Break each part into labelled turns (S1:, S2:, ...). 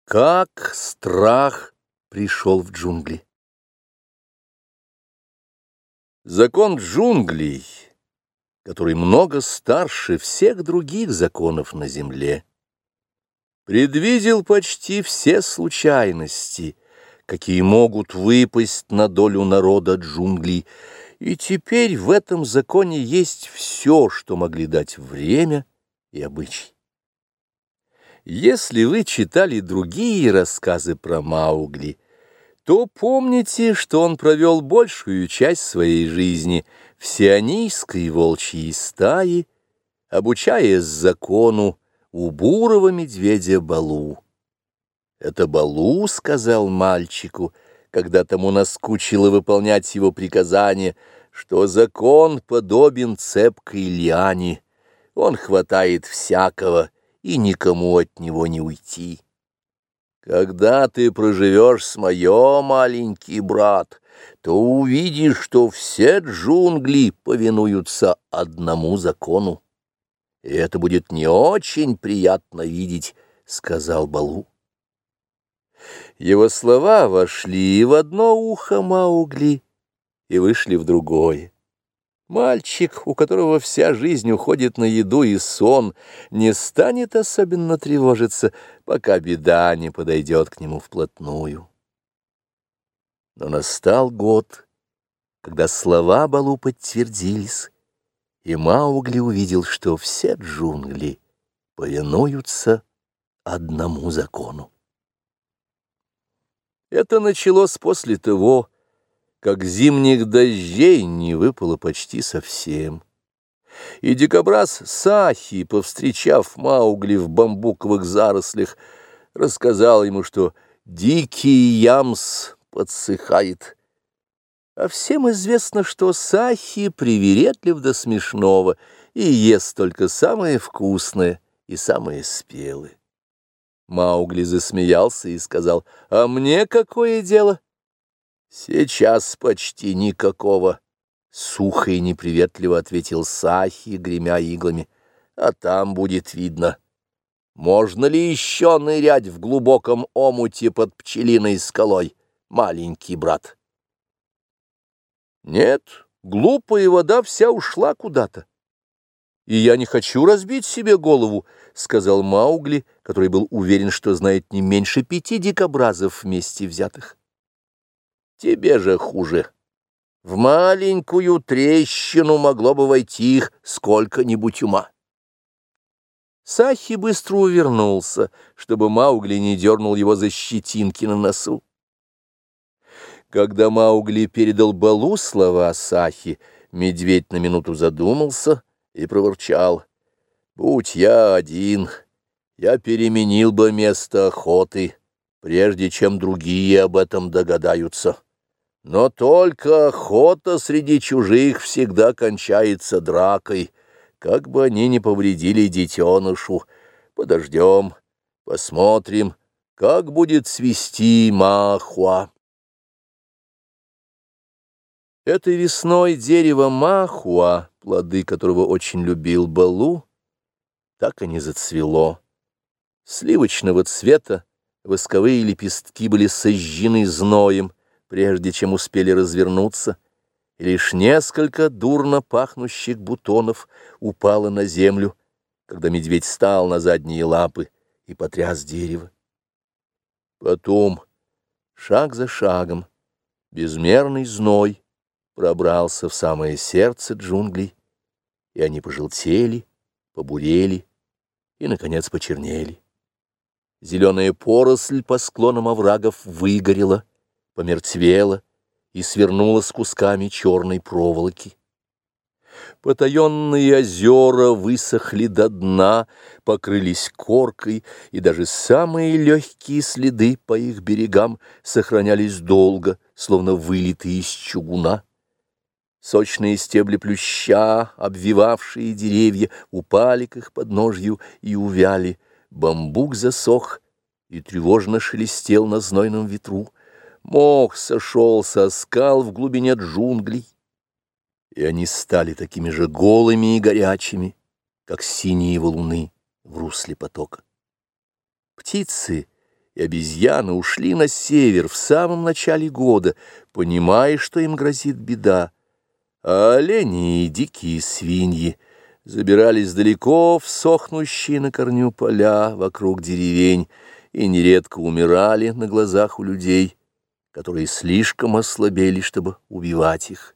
S1: Как страх пришел в джунгли. Закон джунглей, который много старше всех других законов на земле, предвидел почти все случайности, какие могут выпасть на долю народа джунглей, и теперь в этом законе есть все, что могли дать время и обычай. Если вы читали другие рассказы про Маугли, то помните, что он провел большую часть своей жизни в сионийской волчьей стае, обучаясь закону у бурого медведя Балу. Это Балу сказал мальчику, когда тому наскучило выполнять его приказания, что закон подобен цепкой лиане, он хватает всякого, и никому от него не уйти. Когда ты проживешь с моё, маленький брат, то увидишь, что все джунгли повинуются одному закону. И это будет не очень приятно видеть, — сказал Балу. Его слова вошли в одно ухо Маугли и вышли в другое. Мальчик, у которого вся жизнь уходит на еду и сон, не станет особенно тревожиться, пока беда не подойдет к нему вплотную. Но настал год, когда слова Балу подтвердились, и Маугли увидел, что все джунгли повинуются одному закону. Это началось после того, как зимних дождей не выпало почти совсем. И дикобраз Сахи, повстречав Маугли в бамбуковых зарослях, рассказал ему, что дикий ямс подсыхает. А всем известно, что Сахи привередлив до смешного и ест только самое вкусное и самое спелое. Маугли засмеялся и сказал: «А мне какое дело?» «Сейчас почти никакого», — сухо и неприветливо ответил Сахи, гремя иглами. «А там будет видно. Можно ли еще нырять в глубоком омуте под пчелиной скалой, маленький брат?» «Нет, глупая вода вся ушла куда-то. И я не хочу разбить себе голову», — сказал Маугли, который был уверен, что знает не меньше 5 дикобразов вместе взятых. «Тебе же хуже. В маленькую трещину могло бы войти их сколько-нибудь ума». Сахи быстро увернулся, чтобы Маугли не дернул его за щетинки на носу. Когда Маугли передал Балу слова Сахи, медведь на минуту задумался и проворчал: «Будь я один, я переменил бы место охоты, прежде чем другие об этом догадаются. Но только охота среди чужих всегда кончается дракой, как бы они ни повредили детенышу. Подождем, посмотрим, как будет свисти махуа». Этой весной дерево махуа, плоды которого очень любил Балу, так и не зацвело. Сливочного цвета восковые лепестки были сожжены зноем, прежде чем успели развернуться, и лишь несколько дурно пахнущих бутонов упало на землю, когда медведь встал на задние лапы и потряс дерево. Потом, шаг за шагом, безмерный зной пробрался в самое сердце джунглей, и они пожелтели, побурели и, наконец, почернели. Зеленая поросль по склонам оврагов выгорела, помертвела и свернулась кусками черной проволоки. Потаенные озера высохли до дна, покрылись коркой, и даже самые легкие следы по их берегам сохранялись долго, словно вылитые из чугуна. Сочные стебли плюща, обвивавшие деревья, упали к их подножью и увяли. Бамбук засох и тревожно шелестел на знойном ветру. Мох сошел со скал в глубине джунглей, и они стали такими же голыми и горячими, как синие валуны в русле потока. Птицы и обезьяны ушли на север в самом начале года, понимая, что им грозит беда. А олени и дикие свиньи забирались далеко в сохнущие на корню поля вокруг деревень и нередко умирали на глазах у людей, которые слишком ослабели, чтобы убивать их.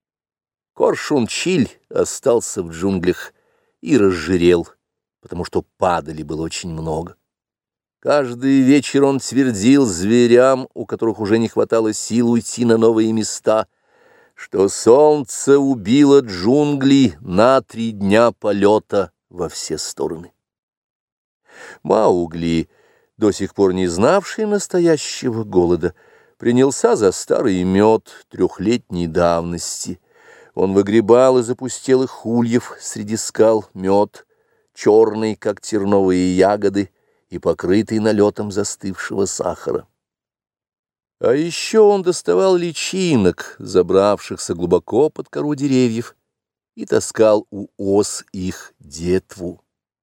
S1: Коршун-Чиль остался в джунглях и разжирел, потому что падали было очень много. Каждый вечер он твердил зверям, у которых уже не хватало сил уйти на новые места, что солнце убило джунгли на 3 дня полета во все стороны. Маугли, до сих пор не знавший настоящего голода, принялся за старый мед 3-летней давности. Он выгребал из опустелых ульев среди скал мед, черный, как терновые ягоды, и покрытый налетом застывшего сахара. А еще он доставал личинок, забравшихся глубоко под кору деревьев, и таскал у ос их детву.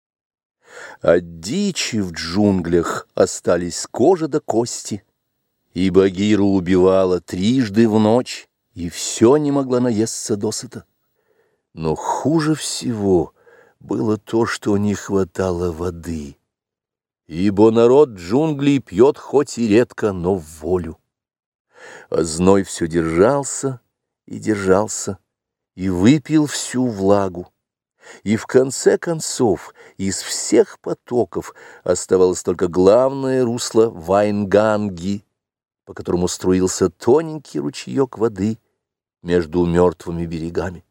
S1: От дичи в джунглях остались кожа до кости, и Багира убивала 3 в ночь, и все не могла наесться досыта. Но хуже всего было то, что не хватало воды, ибо народ джунглей пьет хоть и редко, но в волю. А зной все держался и держался, и выпил всю влагу. И в конце концов из всех потоков оставалось только главное русло Вайнганги, по которому струился тоненький ручеек воды между мертвыми берегами.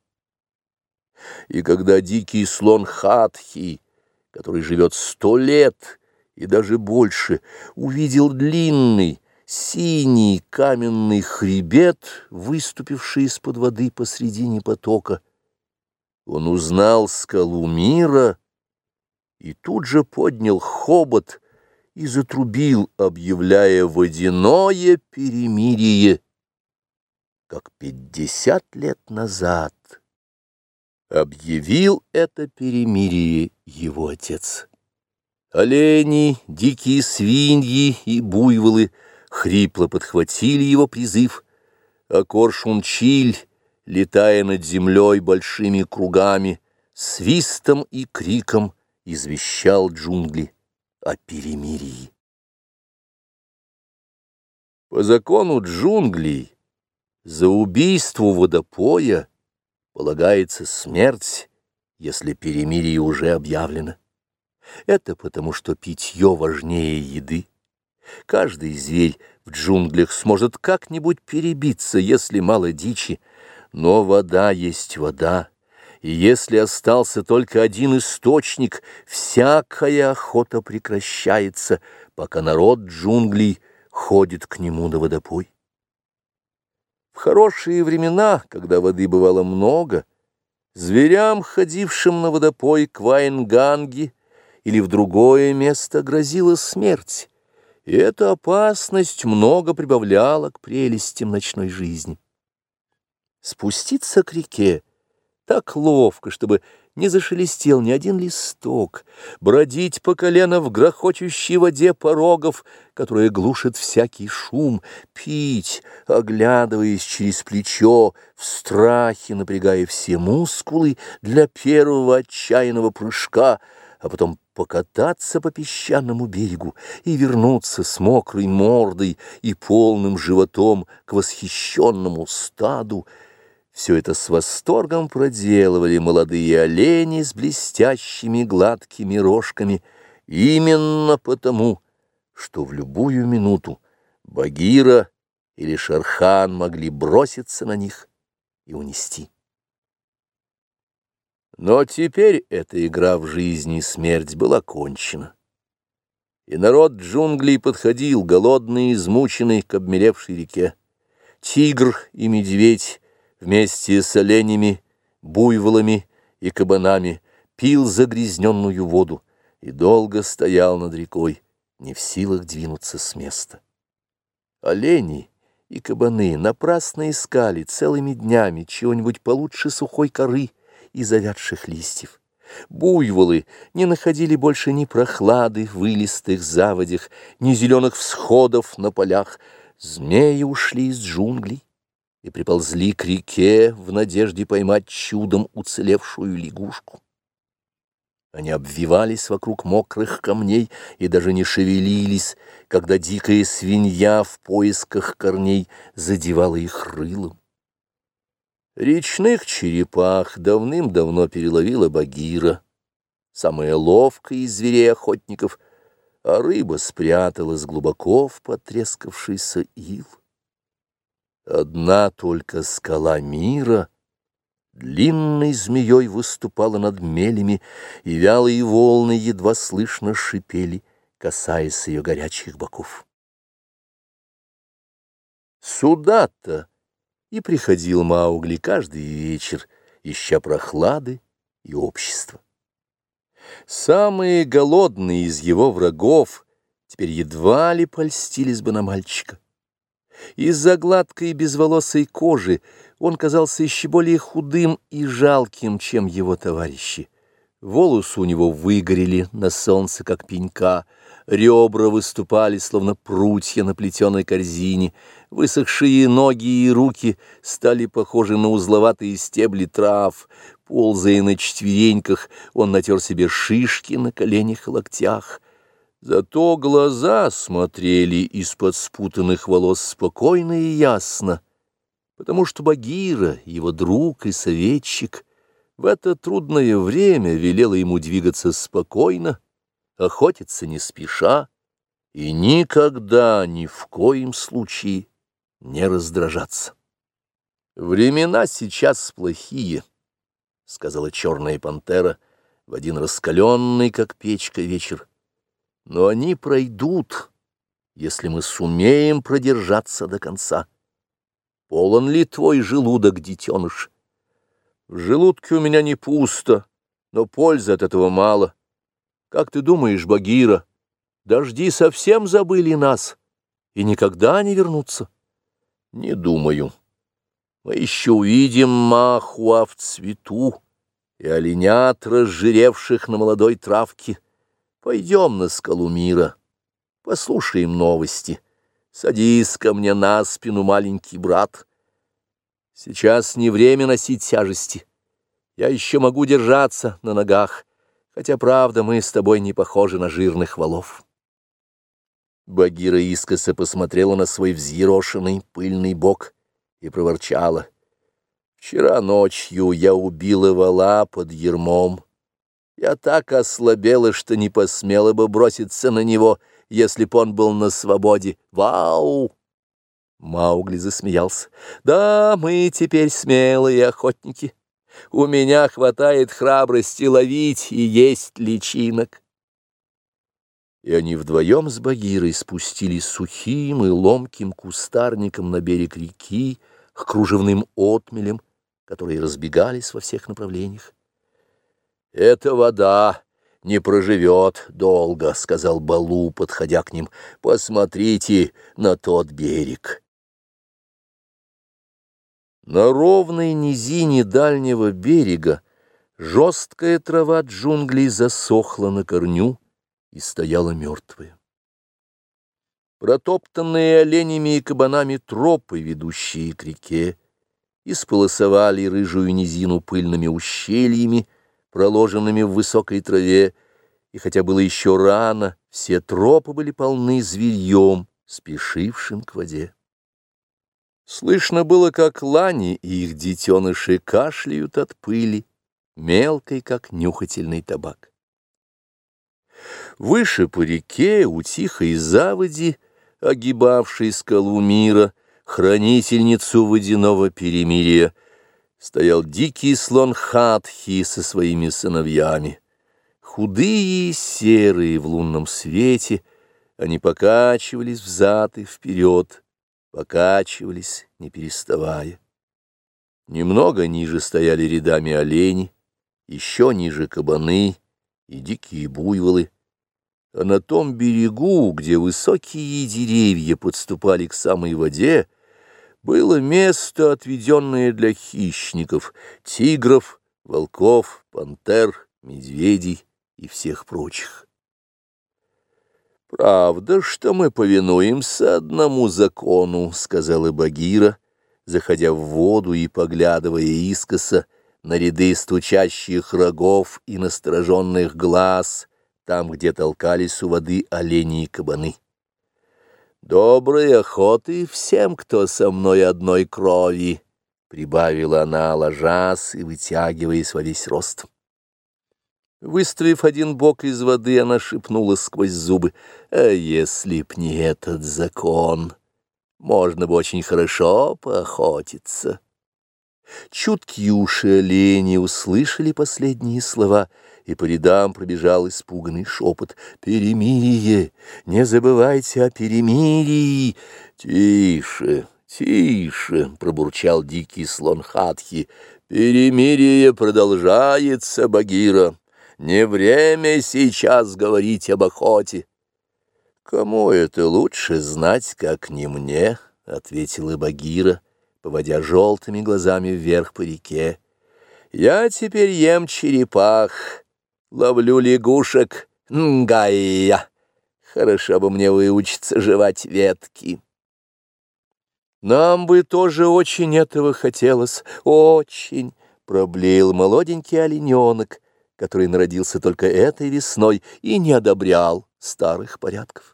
S1: И когда дикий слон Хатхи, который живет 100 лет и даже больше, увидел длинный, синий каменный хребет, выступивший из-под воды посредине потока, он узнал скалу мира и тут же поднял хобот и затрубил, объявляя водяное перемирие, как 50 лет назад объявил это перемирие его отец. Олени, дикие свиньи и буйволы хрипло подхватили его призыв, а Коршун-Чиль, летая над землей большими кругами, свистом и криком извещал джунгли о перемирии. По закону джунглей за убийство водопоя полагается смерть, если перемирие уже объявлено. Это потому, что питье важнее еды. Каждый зверь в джунглях сможет как-нибудь перебиться, если мало дичи, но вода есть вода, и если остался только один источник, всякая охота прекращается, пока народ джунглей ходит к нему на водопой. В хорошие времена, когда воды бывало много, зверям, ходившим на водопой к Вайнганги или в другое место, грозила смерть, и эта опасность много прибавляла к прелестям ночной жизни. Спуститься к реке так ловко, чтобы не зашелестел ни один листок, бродить по колено в грохочущей воде порогов, которая глушит всякий шум, пить, оглядываясь через плечо, в страхе напрягая все мускулы для первого отчаянного прыжка, а потом покататься по песчаному берегу и вернуться с мокрой мордой и полным животом к восхищенному стаду. Все это с восторгом проделывали молодые олени с блестящими гладкими рожками, именно потому, что в любую минуту Багира или Шерхан могли броситься на них и унести. Но теперь эта игра в жизнь и смерть была кончена, и народ джунглей подходил, голодный и измученный, к обмелевшей реке. Тигр и медведь вместе с оленями, буйволами и кабанами пил загрязненную воду и долго стоял над рекой, не в силах двинуться с места. Олени и кабаны напрасно искали целыми днями чего-нибудь получше сухой коры и завядших листьев. Буйволы не находили больше ни прохлады в илистых заводях, ни зеленых всходов на полях. Змеи ушли из джунглей и приползли к реке в надежде поймать чудом уцелевшую лягушку. Они обвивались вокруг мокрых камней и даже не шевелились, когда дикая свинья в поисках корней задевала их рылом. Речных черепах давным-давно переловила Багира, самая ловкая из зверей-охотников, а рыба спряталась глубоко в потрескавшийся ил. Одна только скала мира длинной змеей выступала над мелями, и вялые волны едва слышно шипели, касаясь ее горячих боков. Сюда-то и приходил Маугли каждый вечер, ища прохлады и общества. Самые голодные из его врагов теперь едва ли польстились бы на мальчика. Из-за гладкой безволосой кожи он казался еще более худым и жалким, чем его товарищи. Волосы у него выгорели на солнце, как пенька, ребра выступали, словно прутья на плетеной корзине, высохшие ноги и руки стали похожи на узловатые стебли трав. Ползая на четвереньках, он натер себе шишки на коленях и локтях. Зато глаза смотрели из-под спутанных волос спокойно и ясно, потому что Багира, его друг и советчик, в это трудное время велела ему двигаться спокойно, охотиться не спеша и никогда, ни в коем случае не раздражаться. «Времена сейчас плохие», — сказала черная пантера в один раскаленный, как печка, вечер. «Но они пройдут, если мы сумеем продержаться до конца. Полон ли твой желудок, детеныш?» «В желудке у меня не пусто, но пользы от этого мало. Как ты думаешь, Багира, дожди совсем забыли нас и никогда не вернутся?» «Не думаю. Мы еще увидим махуа в цвету и оленят, разжиревших на молодой травке. Пойдем на скалу мира, послушаем новости. Садись ко мне на спину, маленький брат. Сейчас не время носить тяжести. Я еще могу держаться на ногах, хотя, правда, мы с тобой не похожи на жирных волов». Багира искоса посмотрела на свой взъерошенный пыльный бок и проворчала: «Вчера ночью я убила вола под ярмом. Я так ослабела, что не посмела бы броситься на него, если б он был на свободе. Вау!» Маугли засмеялся. «Да, мы теперь смелые охотники. У меня хватает храбрости ловить и есть личинок». И они вдвоем с Багирой спустились сухим и ломким кустарником на берег реки к кружевным отмелям, которые разбегались во всех направлениях. «Эта вода не проживет долго», — сказал Балу, подходя к ним. «Посмотрите на тот берег». На ровной низине дальнего берега жесткая трава джунглей засохла на корню и стояла мертвая. Протоптанные оленями и кабанами тропы, ведущие к реке, исполосовали рыжую низину пыльными ущельями, проложенными в высокой траве, и хотя было еще рано, все тропы были полны зверьем, спешившим к воде. Слышно было, как лани и их детеныши кашляют от пыли, мелкой, как нюхательный табак. Выше по реке, у тихой заводи, огибавшей скалу мира, хранительницу водяного перемирия, стоял дикий слон Хатхи со своими сыновьями. Худые и серые в лунном свете, они покачивались взад и вперед, покачивались, не переставая. Немного ниже стояли рядами олени, еще ниже кабаны и дикие буйволы, а на том берегу, где высокие деревья подступали к самой воде, было место, отведенное для хищников, тигров, волков, пантер медведей и всех прочих. «Правда, что мы повинуемся одному закону», — сказала Багира, заходя в воду и поглядывая искоса на ряды стучащих рогов и настороженных глаз, там, где толкались у воды олени и кабаны. «Доброй охоты всем, кто со мной одной крови», — прибавила она, ложась и вытягиваясь во весь рост. Выставив один бок из воды, она шепнула сквозь зубы: «А если б не этот закон, можно бы очень хорошо поохотиться». Чуткие уши оленей услышали последние слова, и по рядам пробежал испуганный шепот: «Перемирие! Не забывайте о перемирии!» «Тише, тише!» — пробурчал дикий слон Хатхи. «Перемирие продолжается, Багира. Не время сейчас говорить об охоте». «Кому это лучше знать, как не мне?» — ответила Багира, поводя желтыми глазами вверх по реке. «Я теперь ем черепах, ловлю лягушек, нгайя. Хорошо бы мне выучиться жевать ветки». «Нам бы тоже очень этого хотелось, очень», — проблеял молоденький олененок, который народился только этой весной и не одобрял старых порядков.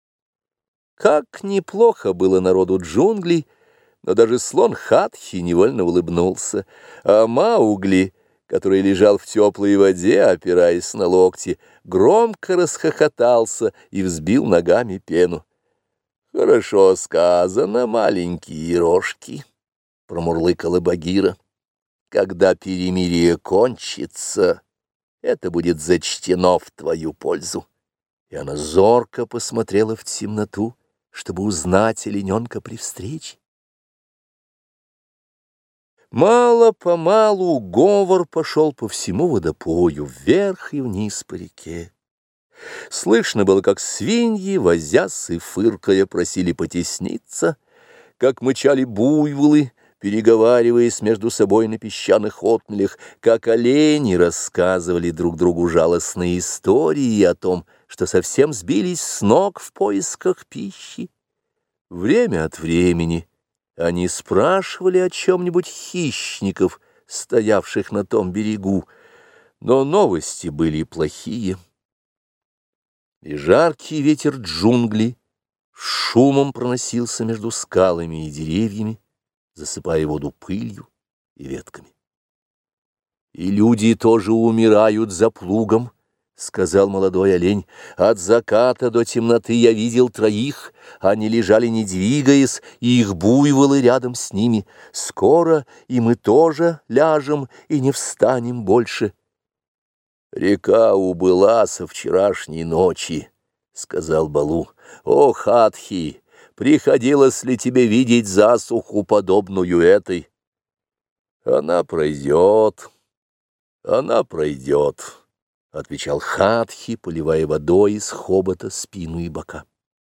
S1: Как неплохо было народу джунглей, но даже слон Хатхи невольно улыбнулся, а Маугли, который лежал в теплой воде, опираясь на локти, громко расхохотался и взбил ногами пену. «Хорошо сказано, маленькие рожки», — промурлыкала Багира. «Когда перемирие кончится, это будет зачтено в твою пользу». И она зорко посмотрела в темноту, чтобы узнать олененка при встрече. Мало-помалу говор пошел по всему водопою, вверх и вниз по реке. Слышно было, как свиньи, возясь и фыркая, просили потесниться, как мычали буйволы, переговариваясь между собой на песчаных отмелях, как олени рассказывали друг другу жалостные истории о том, что совсем сбились с ног в поисках пищи. Время от времени они спрашивали о чем-нибудь хищников, стоявших на том берегу, но новости были плохие. И жаркий ветер джунглей шумом проносился между скалами и деревьями, засыпая воду пылью и ветками. «И люди тоже умирают за плугом», — сказал молодой олень. «От заката до темноты я видел троих, они лежали не двигаясь, и их буйволы рядом с ними. Скоро и мы тоже ляжем и не встанем больше». «Река убыла со вчерашней ночи», — сказал Балу. «О, Хатхи, приходилось ли тебе видеть засуху, подобную этой?» «Она пройдет, она пройдет», — отвечал Хатхи, поливая водой из хобота спину и бока.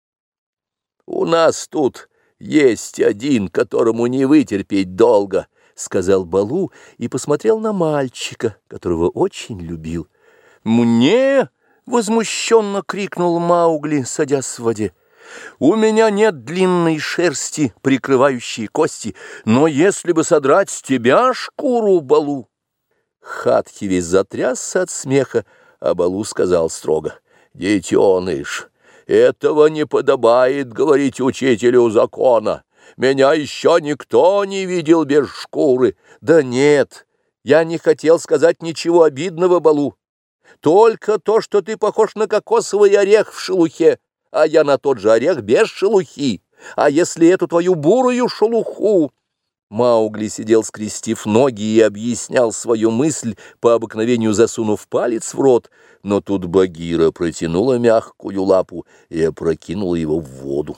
S1: «У нас тут есть один, которому не вытерпеть долго», — сказал Балу и посмотрел на мальчика, которого очень любил. «Мне?» — возмущенно крикнул Маугли, садясь в воде. «У меня нет длинной шерсти, прикрывающей кости, но если бы содрать с тебя шкуру, Балу...» Хатхи весь затрясся от смеха, а Балу сказал строго: «Детеныш, этого не подобает говорить учителю закона. Меня еще никто не видел без шкуры». «Да нет, я не хотел сказать ничего обидного, Балу. Только то, что ты похож на кокосовый орех в шелухе, а я на тот же орех без шелухи. А если эту твою бурую шелуху...» Маугли сидел, скрестив ноги, и объяснял свою мысль, по обыкновению засунув палец в рот, но тут Багира протянула мягкую лапу и опрокинула его в воду.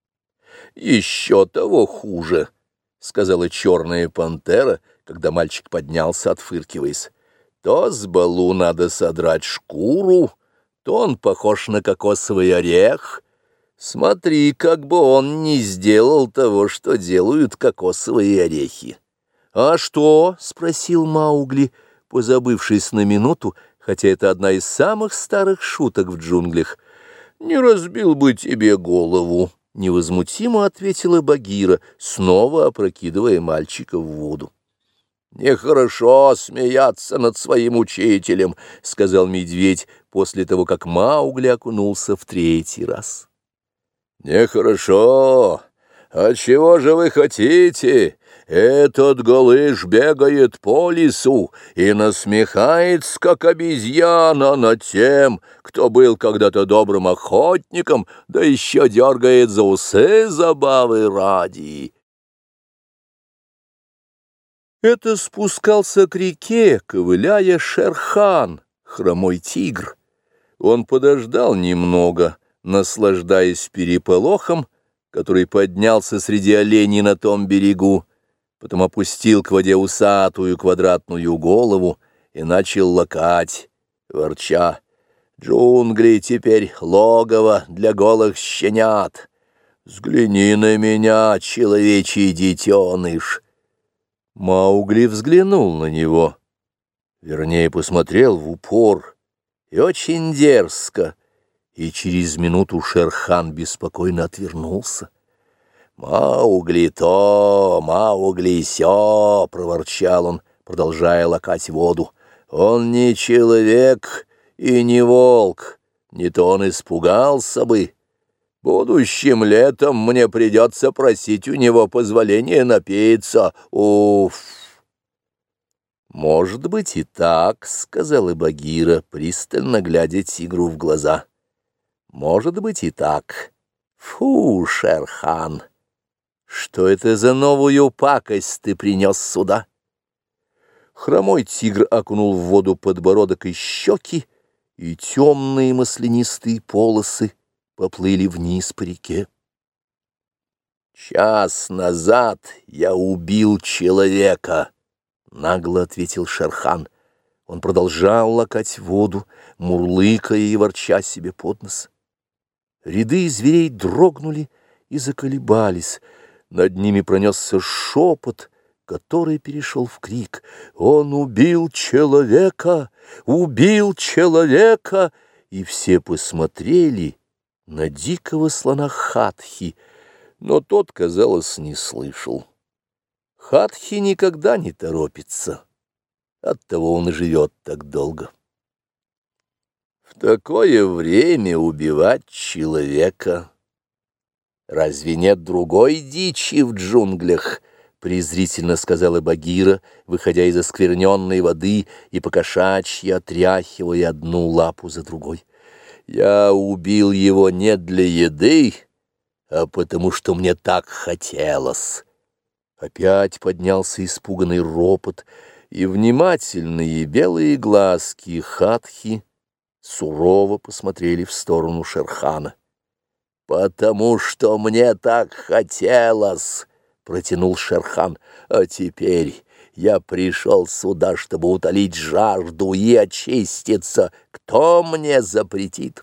S1: «Еще того хуже», — сказала черная пантера, когда мальчик поднялся, отфыркиваясь. «То с Балу надо содрать шкуру, то он похож на кокосовый орех. Смотри, как бы он не сделал того, что делают кокосовые орехи». «А что?» — спросил Маугли, позабывшись на минуту, хотя это одна из самых старых шуток в джунглях. «Не разбил бы тебе голову», — невозмутимо ответила Багира, снова опрокидывая мальчика в воду. «Нехорошо смеяться над своим учителем», — сказал медведь после того, как Маугли окунулся в третий раз. «Нехорошо. А чего же вы хотите? Этот голыш бегает по лесу и насмехается, как обезьяна, над тем, кто был когда-то добрым охотником, да еще дергает за усы забавы ради». Это спускался к реке, ковыляя Шер-хан, хромой тигр. Он подождал немного, наслаждаясь переполохом, который поднялся среди оленей на том берегу, потом опустил к воде усатую квадратную голову и начал лакать, ворча: «Джунгли теперь логово для голых щенят. Взгляни на меня, человечий детеныш». Маугли взглянул на него, вернее, посмотрел в упор, и очень дерзко, и через минуту Шер-хан беспокойно отвернулся. «Маугли то, Маугли сё», — проворчал он, продолжая лакать воду. «Он не человек и не волк, не то он испугался бы. Будущим летом мне придется просить у него позволения напиться. Уф!» «Может быть и так», — сказала Багира, пристально глядя тигру в глаза. «Может быть и так. Фу, Шер-хан! Что это за новую пакость ты принес сюда?» Хромой тигр окунул в воду подбородок и щеки, и темные маслянистые полосы поплыли вниз по реке. «Час назад я убил человека», — нагло ответил Шер-хан. Он продолжал лакать воду, мурлыкая и ворча себе под нос. Ряды зверей дрогнули и заколебались. Над ними пронесся шепот, который перешел в крик. «Он убил человека! Убил человека!» И все посмотрели на дикого слона Хатхи, но тот, казалось, не слышал. Хатхи никогда не торопится, оттого он и живет так долго. В такое время убивать человека. Разве нет другой дичи в джунглях? Презрительно сказала Багира, выходя из оскверненной воды и покошачьи отряхивая одну лапу за другой. Я убил его не для еды, а потому что мне так хотелось. Опять поднялся испуганный ропот, и внимательные белые глазки Хатхи сурово посмотрели в сторону Шер-хана. «Потому что мне так хотелось», — протянул Шер-хан, — «а теперь я пришел сюда, чтобы утолить жажду и очиститься. Кто мне запретит?»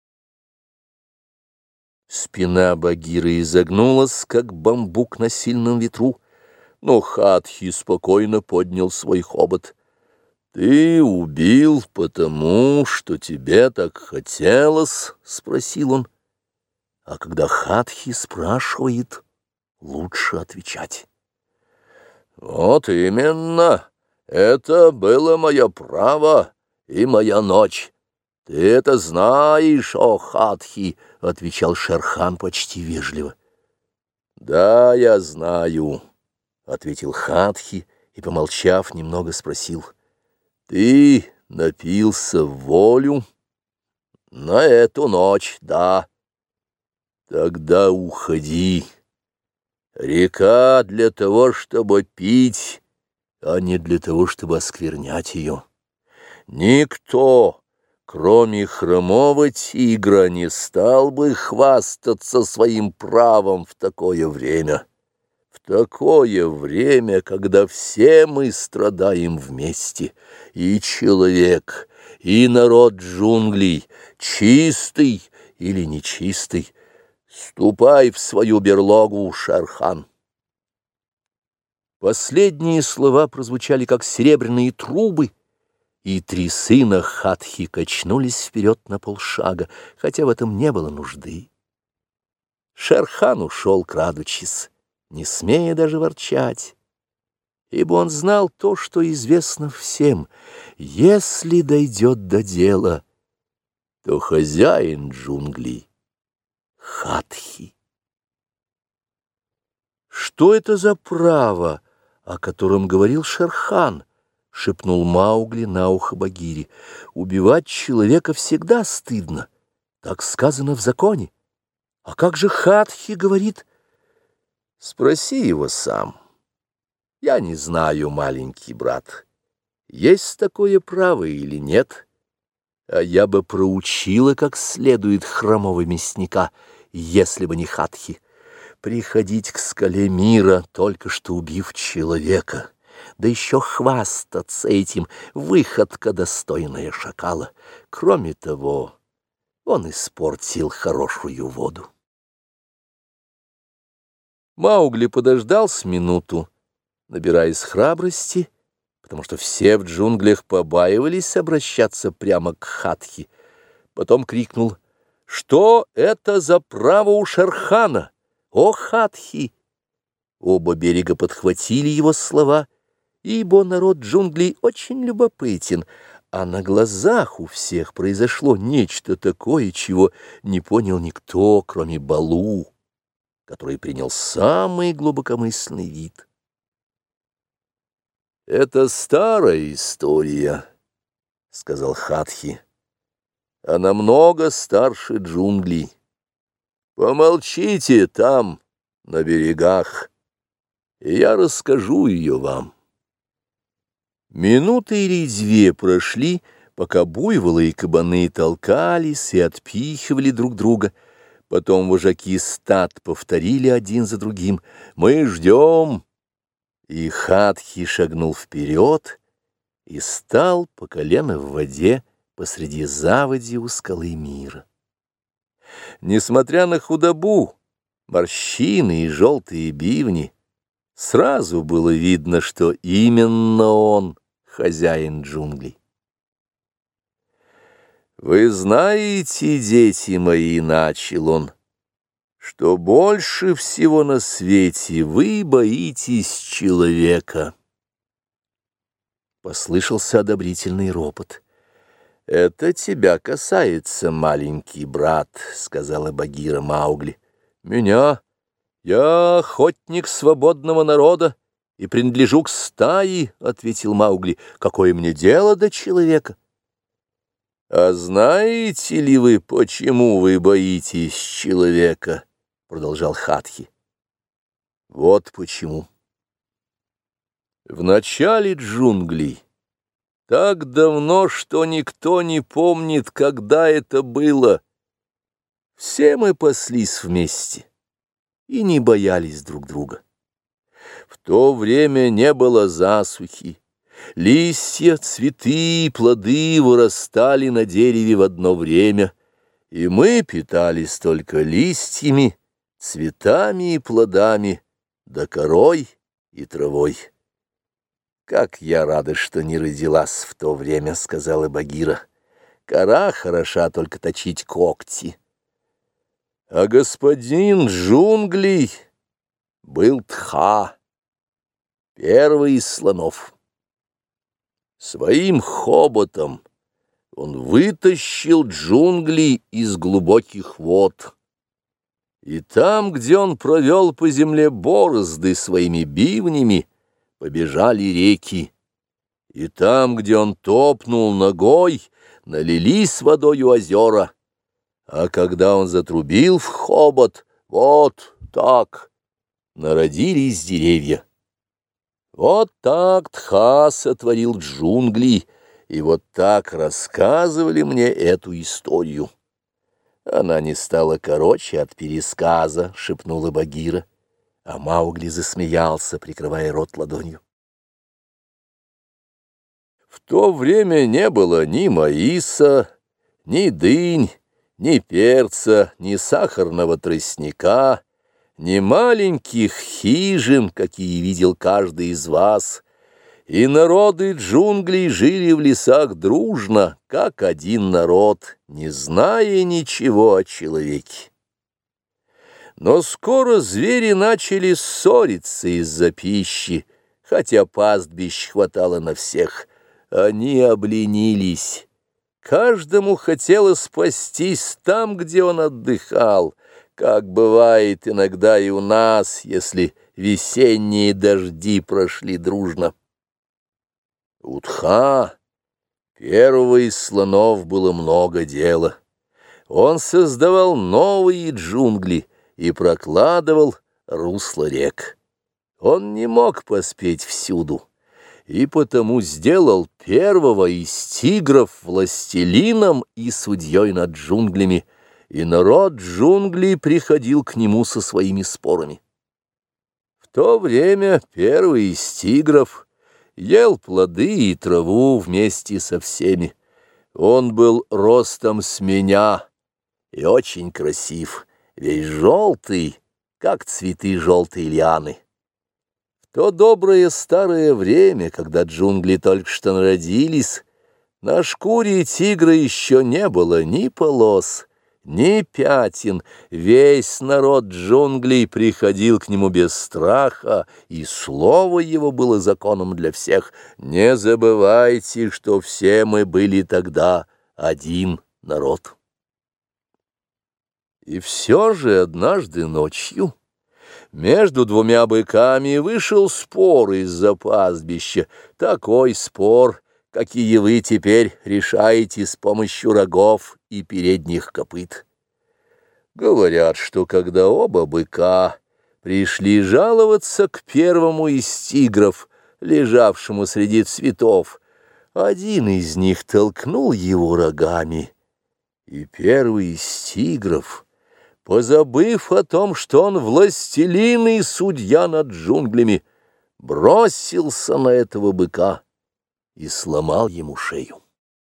S1: Спина Багиры изогнулась, как бамбук на сильном ветру, но Хатхи спокойно поднял свой хобот. «Ты убил, потому что тебе так хотелось?» — спросил он. А когда Хатхи спрашивает, лучше отвечать. «Вот именно, это было мое право и моя ночь. Ты это знаешь, о Хатхи», — отвечал Шер-хан почти вежливо. «Да, я знаю», — ответил Хатхи и, помолчав, немного спросил. «Ты напился в волю?» «На эту ночь, да». «Тогда уходи. Река для того, чтобы пить, а не для того, чтобы осквернять ее. Никто, кроме хромого тигра, не стал бы хвастаться своим правом в такое время. В такое время, когда все мы страдаем вместе, и человек, и народ джунглей, чистый или нечистый. Ступай в свою берлогу, Шер-хан». Последние слова прозвучали, как серебряные трубы, и три сына Хатхи качнулись вперед на полшага, хотя в этом не было нужды. Шер-хан ушел, крадучись, не смея даже ворчать, ибо он знал то, что известно всем: если дойдет до дела, то хозяин джунглей — Хатхи. «Что это за право, о котором говорил Шер-хан?» — шепнул Маугли на ухо Багире. «Убивать человека всегда стыдно, так сказано в законе. А как же Хатхи говорит?» «Спроси его сам. Я не знаю, маленький брат, есть такое право или нет, а я бы проучила как следует хромого мясника, если бы не Хатхи. Приходить к скале мира, только что убив человека, да еще хвастаться этим — выходка, достойная шакала. Кроме того, он испортил хорошую воду». Маугли подождал с минуту, набираясь храбрости, потому что все в джунглях побаивались обращаться прямо к Хатхи. Потом крикнул: «Что это за право у Шер-хана? О, Хатхи!» Оба берега подхватили его слова, ибо народ джунглей очень любопытен, а на глазах у всех произошло нечто такое, чего не понял никто, кроме Балу, который принял самый глубокомысленный вид. «Это старая история», — сказал Хатхи. «Она много старше джунглей. Помолчите там, на берегах, и я расскажу ее вам». Минуты или две прошли, пока буйволы и кабаны толкались и отпихивали друг друга. Потом вожаки стад повторили один за другим: «Мы ждем». И Хатхи шагнул вперед и стал по колено в воде посреди заводи у скалы мира. Несмотря на худобу, морщины и желтые бивни, сразу было видно, что именно он хозяин джунглей. «Вы знаете, дети мои, — начал он, — что больше всего на свете вы боитесь человека». Послышался одобрительный ропот. «Это тебя касается, маленький брат, — сказала Багира Маугли. Меня? Я охотник свободного народа и принадлежу к стае, — ответил Маугли. Какое мне дело до человека? А знаете ли вы, почему вы боитесь человека? — продолжал Хатхи. Вот почему. В начале джунглей, так давно, что никто не помнит, когда это было, все мы паслись вместе и не боялись друг друга. В то время не было засухи, листья, цветы и плоды вырастали на дереве в одно время, и мы питались только листьями, цветами и плодами, да корой и травой. «Как я рада, что не родилась в то время, — сказала Багира. Кора хороша только точить когти. А господин джунглей был Тха, первый из слонов. Своим хоботом он вытащил джунгли из глубоких вод. И там, где он провел по земле борозды своими бивнями, побежали реки, и там, где он топнул ногой, налились водою озера, а когда он затрубил в хобот, вот так народились деревья. Вот так Тха сотворил джунгли, и вот так рассказывали мне эту историю. Она не стала короче от пересказа, — шепнула Багира. А Маугли засмеялся, прикрывая рот ладонью. В то время не было ни маиса, ни дынь, ни перца, ни сахарного тростника, ни маленьких хижин, какие видел каждый из вас. и народы джунглей жили в лесах дружно, как один народ, не зная ничего о человеке. Но скоро звери начали ссориться из-за пищи, хотя пастбищ хватало на всех. Они обленились. Каждому хотелось спастись там, где он отдыхал, как бывает иногда и у нас, если весенние дожди прошли дружно. У Тха, первого из слонов, было много дела. Он создавал новые джунгли и прокладывал русло рек. Он не мог поспеть всюду, и потому сделал первого из тигров властелином и судьей над джунглями, и народ джунглей приходил к нему со своими спорами. В то время первый из тигров ел плоды и траву вместе со всеми. Он был ростом с меня и очень красив, весь желтый, как цветы желтой лианы. В то доброе старое время, когда джунгли только что народились, на шкуре тигра еще не было ни полос, ни пятен. Весь народ джунглей приходил к нему без страха, и слово его было законом для всех. Не забывайте, что все мы были тогда один народ. И все же однажды ночью между двумя быками вышел спор из-за пастбища, такой спор, какие вы теперь решаете с помощью рогов и передних копыт. Говорят, что когда оба быка пришли жаловаться к первому из тигров, лежавшему среди цветов, один из них толкнул его рогами, и первый из тигров, позабыв о том, что он властелин и судья над джунглями, бросился на этого быка и сломал ему шею.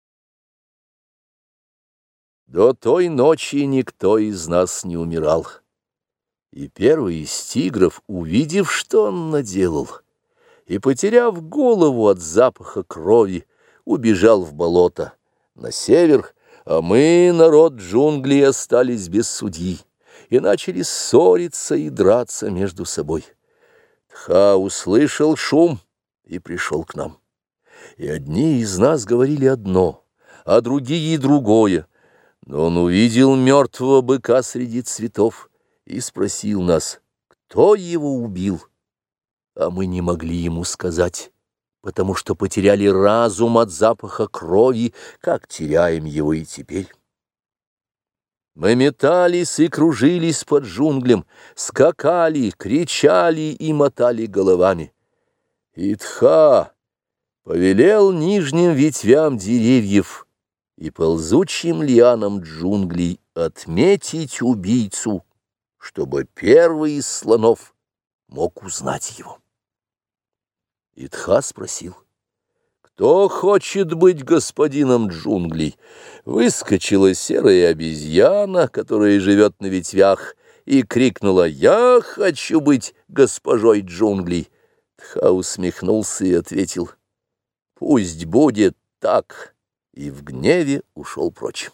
S1: До той ночи никто из нас не умирал, и первый из тигров, увидев, что он наделал, и, потеряв голову от запаха крови, убежал в болото на север, а мы, народ джунглей, остались без судьи и начали ссориться и драться между собой. Тха услышал шум и пришел к нам. И одни из нас говорили одно, а другие другое. Но он увидел мертвого быка среди цветов и спросил нас, кто его убил. А мы не могли ему сказать, потому что потеряли разум от запаха крови, как теряем его и теперь. Мы метались и кружились под джунглем, скакали, кричали и мотали головами. И Тха повелел нижним ветвям деревьев и ползучим лианам джунглей отметить убийцу, чтобы первый из слонов мог узнать его. И Тха спросил, кто хочет быть господином джунглей? Выскочила серая обезьяна, которая живет на ветвях, и крикнула: «Я хочу быть госпожой джунглей!» Тха усмехнулся и ответил: «Пусть будет так!» и в гневе ушел прочь.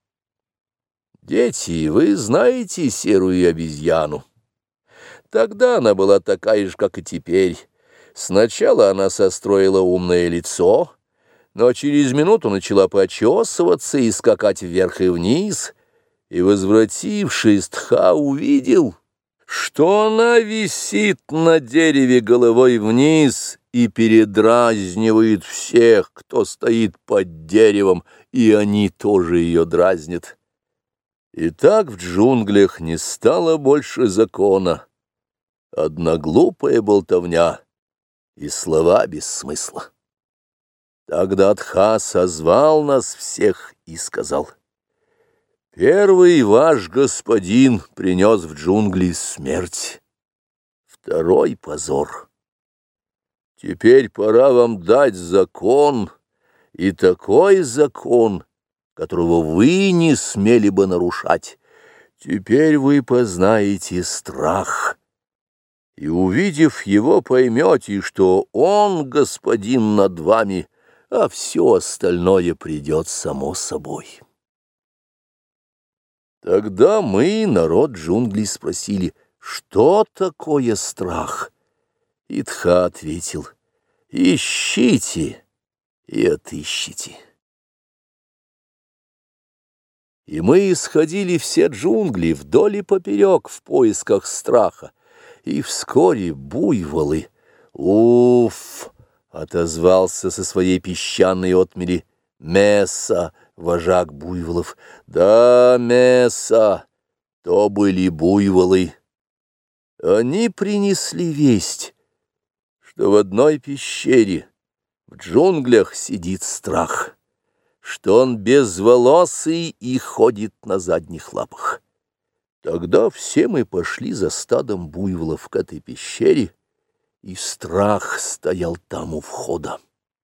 S1: Дети, вы знаете серую обезьяну. Тогда она была такая же, как и теперь. Сначала она состроила умное лицо, но через минуту начала почесываться и скакать вверх и вниз, и, возвратившись, Тха увидел, что она висит на дереве головой вниз и передразнивает всех, кто стоит под деревом, и они тоже ее дразнят. И так в джунглях не стало больше закона. Одна глупая болтовня и слова без смысла. Тогда Тха созвал нас всех и сказал: «Первый ваш господин принес в джунгли смерть, второй — позор. Теперь пора вам дать закон, и такой закон, которого вы не смели бы нарушать. Теперь вы познаете страх, и, увидев его, поймете, что он господин над вами, а все остальное придет само собой. Тогда мы, народ джунглей, спросили, что такое страх? И Тха ответил, ищите и отыщите. И мы исходили все джунгли вдоль и поперек в поисках страха, и вскоре буйволы. «Уф!» — отозвался со своей песчаной отмели Месса, вожак буйволов. «Да, Месса, то были буйволы. Они принесли весть, что в одной пещере в джунглях сидит страх, что он безволосый и ходит на задних лапах. Тогда все мы пошли за стадом буйволов к этой пещере, и страх стоял там у входа.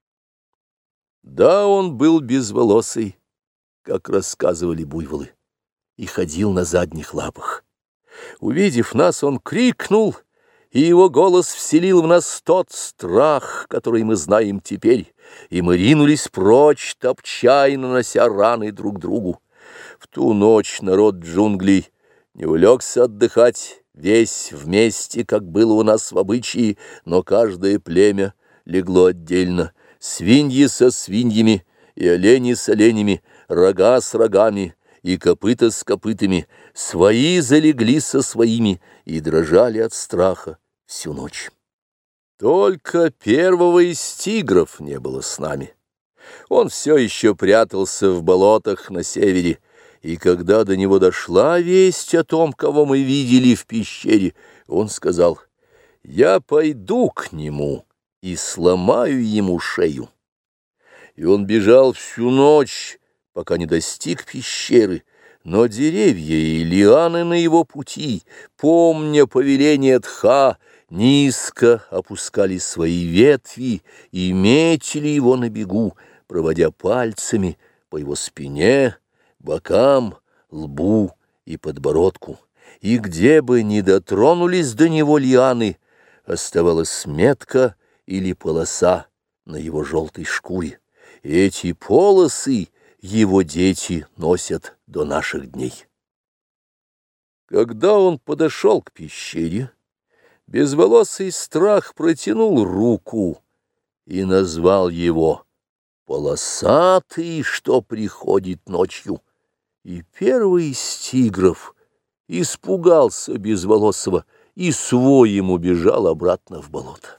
S1: Да, он был безволосый, как рассказывали буйволы, и ходил на задних лапах. Увидев нас, он крикнул, и его голос вселил в нас тот страх, который мы знаем теперь, и мы ринулись прочь, топча и нанося раны друг другу. В ту ночь народ джунглей не улегся отдыхать весь вместе, как было у нас в обычае, но каждое племя легло отдельно, свиньи со свиньями, и олени с оленями, рога с рогами, и копыта с копытами. Свои залегли со своими и дрожали от страха всю ночь. Только первого из тигров не было с нами. Он все еще прятался в болотах на севере, и когда до него дошла весть о том, кого мы видели в пещере, он сказал: «Я пойду к нему и сломаю ему шею». И он бежал всю ночь, пока не достиг пещеры, но деревья и лианы на его пути, помня повеление Тха, низко опускали свои ветви и метили его на бегу, проводя пальцами по его спине, бокам, лбу и подбородку. И где бы ни дотронулись до него лианы, оставалась метка или полоса на его желтой шкуре. Эти полосы его дети носят до наших дней. Когда он подошел к пещере, безволосый страх протянул руку и назвал его «полосатый, что приходит ночью». И первый из тигров испугался безволосого и своим убежал обратно в болото.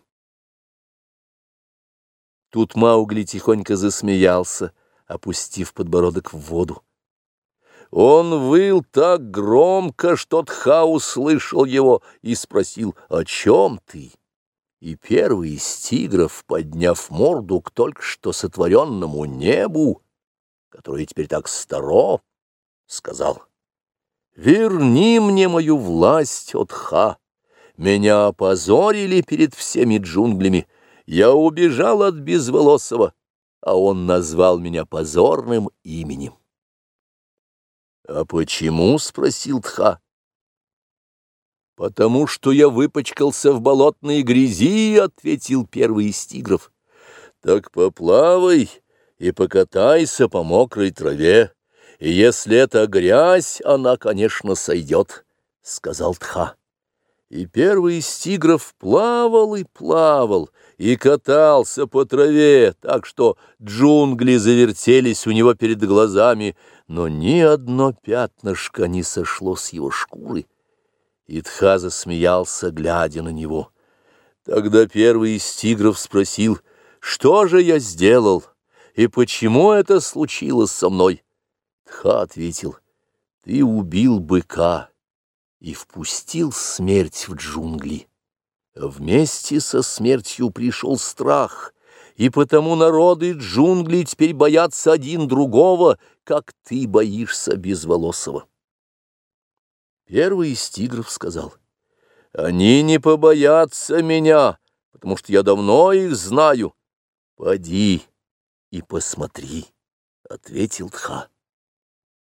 S1: Тут Маугли тихонько засмеялся, опустив подбородок в воду. Он выл так громко, что Тха услышал его и спросил: «О чем ты?» И первый из тигров, подняв морду к только что сотворенному небу, которое теперь так старо, сказал: «Верни мне мою власть, о Тха! Меня опозорили перед всеми джунглями. Я убежал от безволосого, а он назвал меня позорным именем». «А почему?» — спросил Тха. «Потому что я выпачкался в болотной грязи», — ответил первый из тигров. «Так поплавай и покатайся по мокрой траве, и если это грязь, она, конечно, сойдет», — сказал Тха. И первый из тигров плавал и плавал, и катался по траве, так что джунгли завертелись у него перед глазами, но ни одно пятнышко не сошло с его шкуры. И Тха засмеялся, глядя на него. Тогда первый из тигров спросил: «Что же я сделал, и почему это случилось со мной?» Тха ответил: «Ты убил быка и впустил смерть в джунгли. Вместе со смертью пришел страх, и потому народы джунглей теперь боятся один другого, как ты боишься безволосого». Первый из тигров сказал: «Они не побоятся меня, потому что я давно их знаю». «Поди и посмотри», — ответил Тха.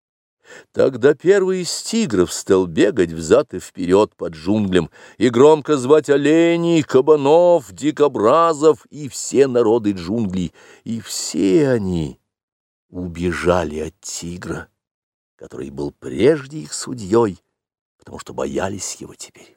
S1: Тогда первый из тигров стал бегать взад и вперед под джунглям и громко звать оленей, кабанов, дикобразов и все народы джунглей. И все они убежали от тигра, который был прежде их судьей, потому что боялись его теперь.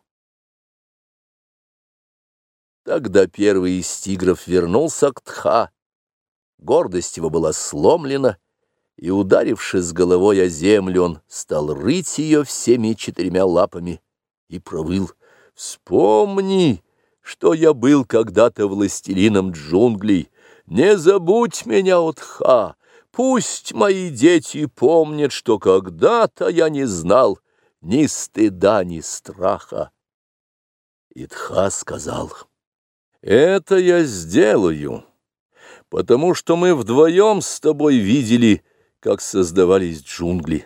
S1: Тогда первый из тигров вернулся к Тха. Гордость его была сломлена, и, ударившись головой о землю, он стал рыть ее всеми 4 лапами и провыл: «Вспомни, что я был когда-то властелином джунглей. Не забудь меня, о Тха! Пусть мои дети помнят, что когда-то я не знал ни стыда, ни страха». И Тха сказал: «Это я сделаю, потому что мы вдвоем с тобой видели, как создавались джунгли.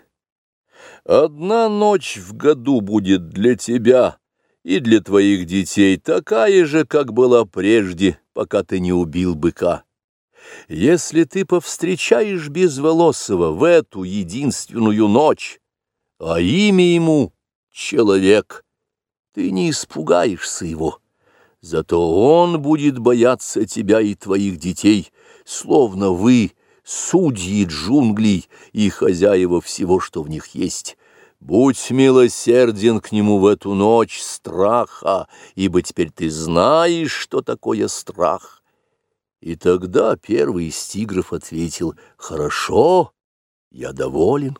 S1: Одна ночь в году будет для тебя и для твоих детей такая же, как была прежде, пока ты не убил быка. Если ты повстречаешь Безволосого в эту единственную ночь, а имя ему — Человек, ты не испугаешься его, зато он будет бояться тебя и твоих детей, словно вы — судьи джунглей и хозяева всего, что в них есть. Будь милосерден к нему в эту ночь страха, ибо теперь ты знаешь, что такое страх». И тогда первый из тигров ответил: «Хорошо, я доволен».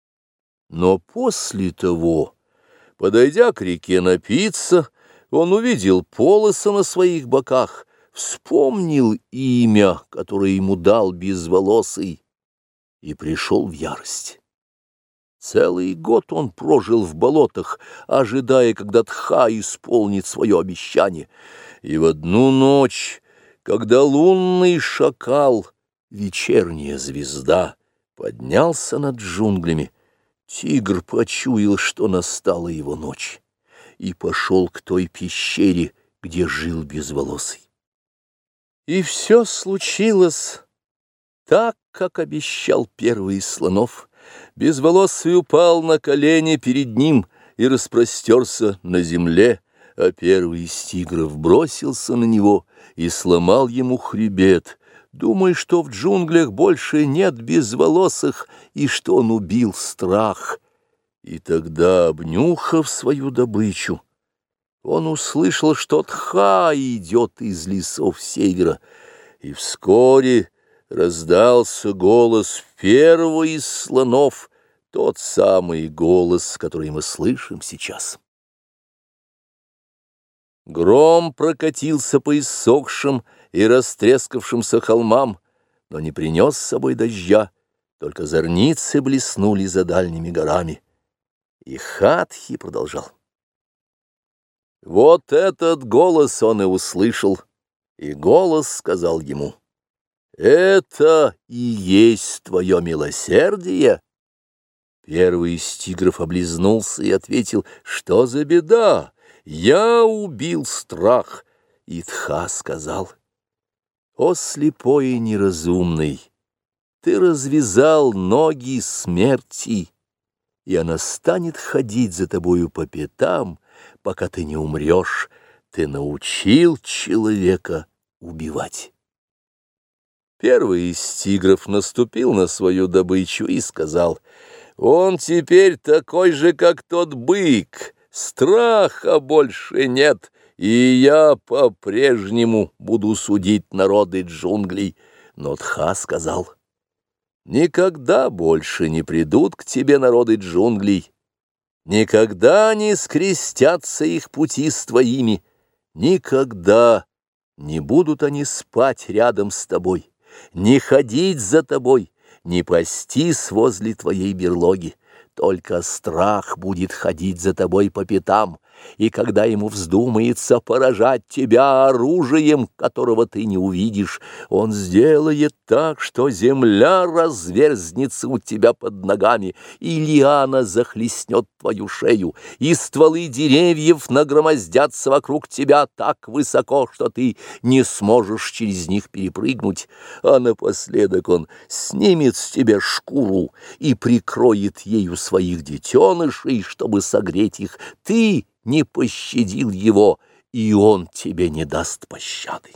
S1: Но после того, подойдя к реке напиться, он увидел полосы на своих боках, вспомнил имя, которое ему дал Безволосый, и пришел в ярость. Целый год он прожил в болотах, ожидая, когда Тха исполнит свое обещание. И в одну ночь, когда лунный шакал, вечерняя звезда, поднялся над джунглями, тигр почуял, что настала его ночь, и пошел к той пещере, где жил Безволосый. И все случилось так, как обещал первый из слонов. Безволосый упал на колени перед ним и распростерся на земле, а первый из тигров бросился на него и сломал ему хребет, думая, что в джунглях больше нет безволосых и что он убил страх. И тогда, обнюхав свою добычу, он услышал, что Тха идет из лесов севера, и вскоре раздался голос первого из слонов, тот самый голос, который мы слышим сейчас. Гром прокатился по иссохшим и растрескавшимся холмам, но не принес с собой дождя, только зорницы блеснули за дальними горами. И Хатхи продолжал: «Вот этот голос он и услышал, и голос сказал ему: это и есть твое милосердие». Первый из тигров облизнулся и ответил: «Что за беда? Я убил страх». И Тха сказал: «О слепой и неразумный, ты развязал ноги смерти, и она станет ходить за тобою по пятам, пока ты не умрешь. Ты научил человека убивать». Первый из тигров наступил на свою добычу и сказал: «Он теперь такой же, как тот бык, страха больше нет, и я по-прежнему буду судить народы джунглей». Но Тха сказал: «Никогда больше не придут к тебе народы джунглей, никогда не скрестятся их пути с твоими, никогда не будут они спать рядом с тобой, не ходить за тобой, не пастись возле твоей берлоги. Только страх будет ходить за тобой по пятам, и когда ему вздумается поражать тебя оружием, которого ты не увидишь, он сделает так, что земля разверзнется у тебя под ногами, и лиана захлестнет твою шею, и стволы деревьев нагромоздятся вокруг тебя так высоко, что ты не сможешь через них перепрыгнуть, а напоследок он снимет с тебя шкуру и прикроет ею своих детенышей, чтобы согреть их. Ты не пощадил его, и он тебе не даст пощады.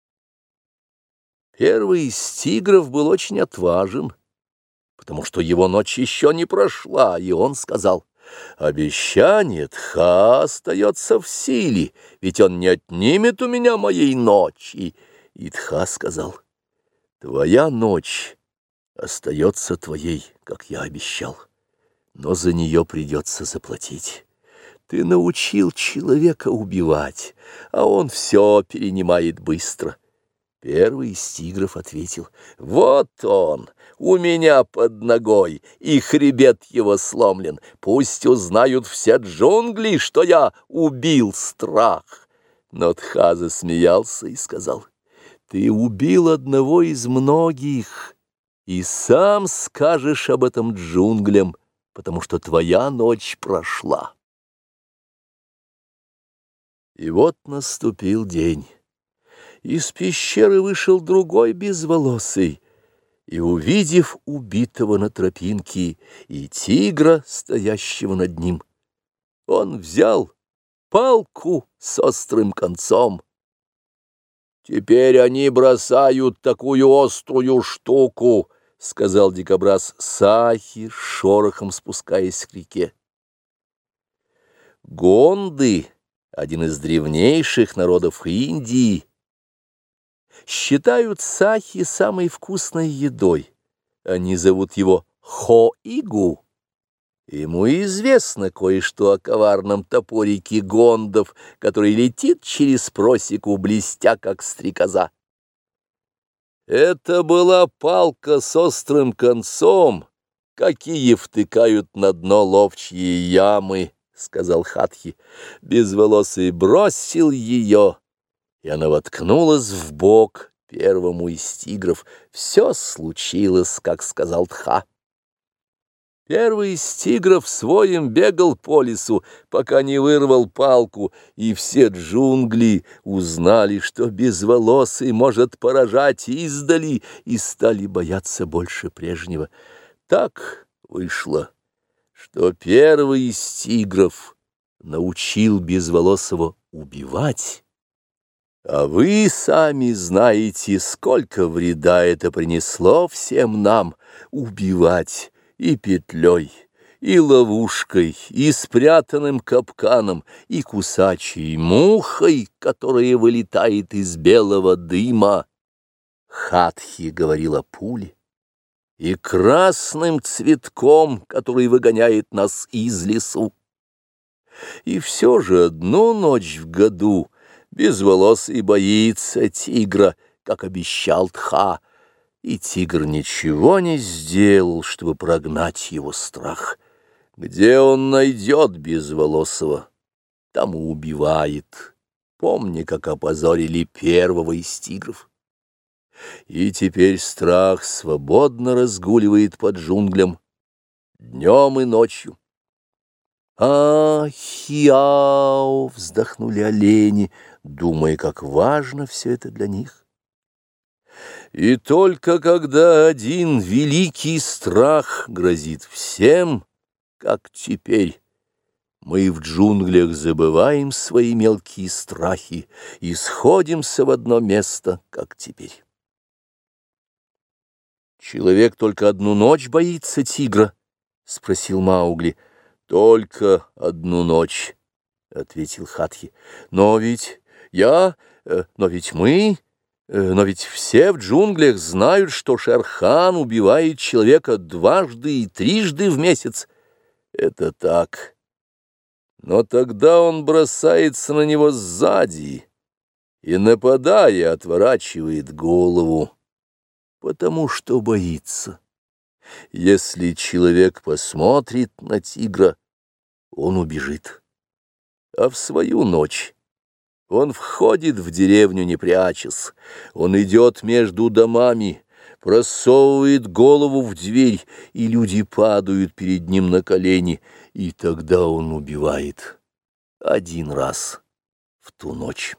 S1: Первый из тигров был очень отважен, потому что его ночь еще не прошла, и он сказал: «Обещание Тха остается в силе, ведь он не отнимет у меня моей ночи». И Тха сказал: «Твоя ночь остается твоей, как я обещал, но за нее придется заплатить. Ты научил человека убивать, а он все перенимает быстро». Первый из тигров ответил: «Вот он, у меня под ногой, и хребет его сломлен. Пусть узнают все джунгли, что я убил страх». Но Тха засмеялся и сказал: «Ты убил одного из многих, и сам скажешь об этом джунглям, потому что твоя ночь прошла». И вот наступил день. Из пещеры вышел другой безволосый, и, увидев убитого на тропинке и тигра, стоящего над ним, он взял палку с острым концом. «Теперь они бросают такую острую штуку», — сказал дикобраз Сахи, шорохом спускаясь к реке. Гонды, один из древнейших народов Индии, считают сахи самой вкусной едой. Они зовут его хоигу. Ему известно кое-что о коварном топорике гондов, который летит через просеку, блестя, как стрекоза. Это была палка с острым концом, какие втыкают на дно ловчьи ямы, — сказал Хатхи. Безволосый бросил ее, и она воткнулась в бок первому из тигров. Все случилось, как сказал Тха. Первый из тигров своим бегал по лесу, пока не вырвал палку, и все джунгли узнали, что безволосый может поражать издали, и стали бояться больше прежнего. Так вышло, что первый из тигров научил безволосого убивать. А вы сами знаете, сколько вреда это принесло всем нам — убивать и петлей, и ловушкой, и спрятанным капканом, и кусачей мухой, которая вылетает из белого дыма. Хатхи говорил о пуле, и красным цветком, который выгоняет нас из лесу. И все же одну ночь в году безволосый боится тигра, как обещал Тха, и тигр ничего не сделал, чтобы прогнать его страх. Где он найдет безволосого, там и убивает. Помни, как опозорили первого из тигров. И теперь страх свободно разгуливает по джунглям днем и ночью. «Ахиау!» — вздохнули олени, думая, как важно все это для них. И только когда один великий страх грозит всем, как теперь, мы в джунглях забываем свои мелкие страхи и сходимся в одно место, как теперь. «Человек только одну ночь боится тигра?» — спросил Маугли. «Только одну ночь», — ответил Хатхи. «Но ведь но ведь все в джунглях знают, что Шер-хан убивает человека дважды и трижды в месяц». «Это так. Но тогда он бросается на него сзади и, нападая, отворачивает голову, потому что боится. Если человек посмотрит на тигра, он убежит. а в свою ночь. Он входит в деревню, не прячась, он идет между домами, просовывает голову в дверь, и люди падают перед ним на колени, и тогда он убивает один раз в ту ночь.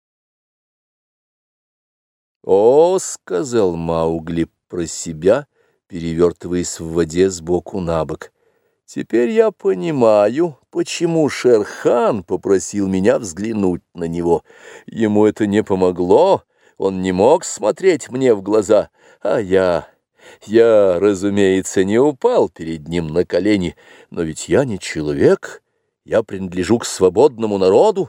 S1: «О, — сказал Маугли про себя, перевертываясь в воде сбоку на бок, — теперь я понимаю, почему Шер-хан попросил меня взглянуть на него. Ему это не помогло, он не мог смотреть мне в глаза, а я, разумеется, не упал перед ним на колени, но ведь я не человек, я принадлежу к свободному народу».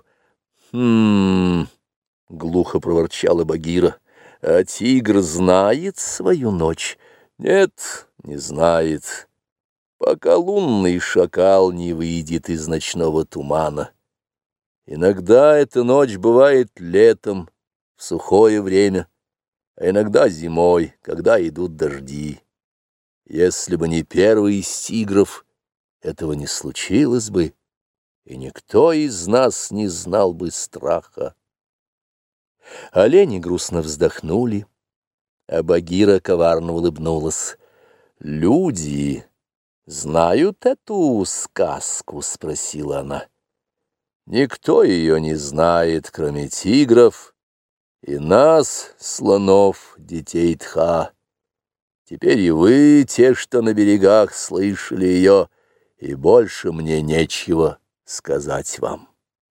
S1: Глухо проворчала Багира. «А тигр знает свою ночь?» «Нет, не знает, пока лунный шакал не выйдет из ночного тумана. Иногда эта ночь бывает летом, в сухое время, а иногда зимой, когда идут дожди. Если бы не первый из тигров, этого не случилось бы, и никто из нас не знал бы страха». Олени грустно вздохнули, а Багира коварно улыбнулась. «Люди знают эту сказку?» — спросила она. «Никто ее не знает, кроме тигров и нас, слонов, детей Тха. Теперь и вы, те, что на берегах, слышали ее, и больше мне нечего сказать вам».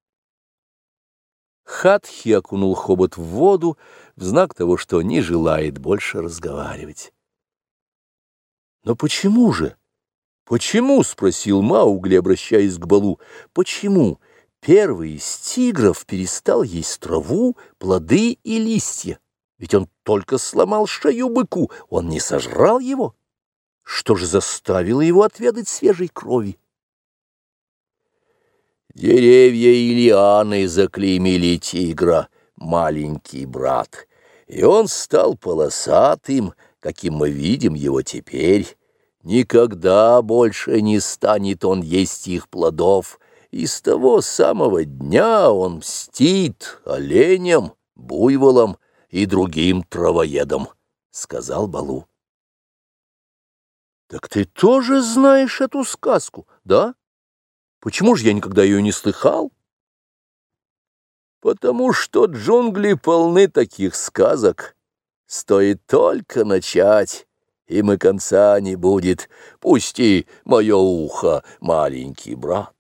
S1: Хатхи окунул хобот в воду в знак того, что не желает больше разговаривать. «Но почему же? Почему?» — спросил Маугли, обращаясь к Балу. «Почему первый из тигров перестал есть траву, плоды и листья? Ведь он только сломал шею быку, он не сожрал его. Что же заставило его отведать свежей крови?» «Деревья и лианы заклеймили тигра, маленький брат, и он стал полосатым, каким мы видим его теперь. Никогда больше не станет он есть их плодов, и с того самого дня он мстит оленям, буйволам и другим травоедам», — сказал Балу. «Так ты тоже знаешь эту сказку, да? Почему же я никогда ее не слыхал?» «Потому что джунгли полны таких сказок. Стоит только начать, им и конца не будет. Пусти мое ухо, маленький брат».